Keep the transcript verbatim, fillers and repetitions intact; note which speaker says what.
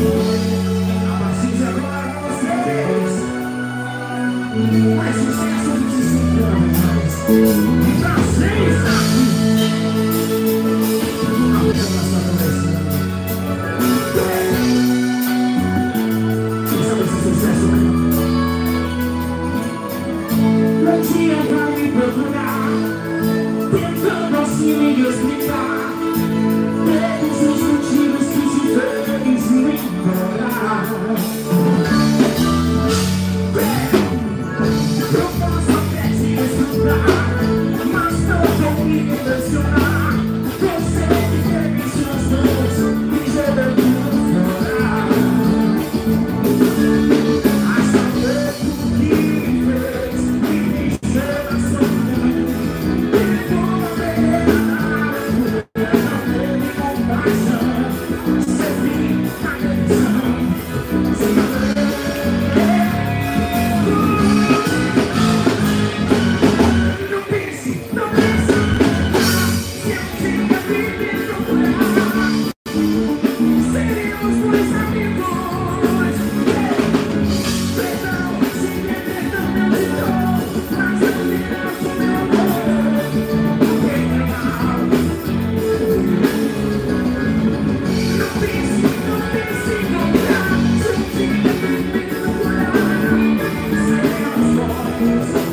Speaker 1: A partir de agora, vocês. Mais sucesso do que se mais. E pra vocês, a vida na sua cabeça. Esse é esse sucesso, né? Não tinha pra me procurar, tentando assim me explicar todos os motivos que te fez me ignorar. Eu posso até te estudar, mas não vou me impressionar. Você me fez seus dons me jogando fora. Essa vez o que fez me deixou na solidão. Levou a verdade, não teve compaixão. Você fica na ilusão, sem saber. Não pense, não pense, se eu tinha vivido procurar, seríamos dois amigos. Perdão, se me perdão, meu irmão, mas eu mereço meu amor. Não tem mal. Não pense, não pense em voltar, se eu tinha vivido procurar, seríamos mortos.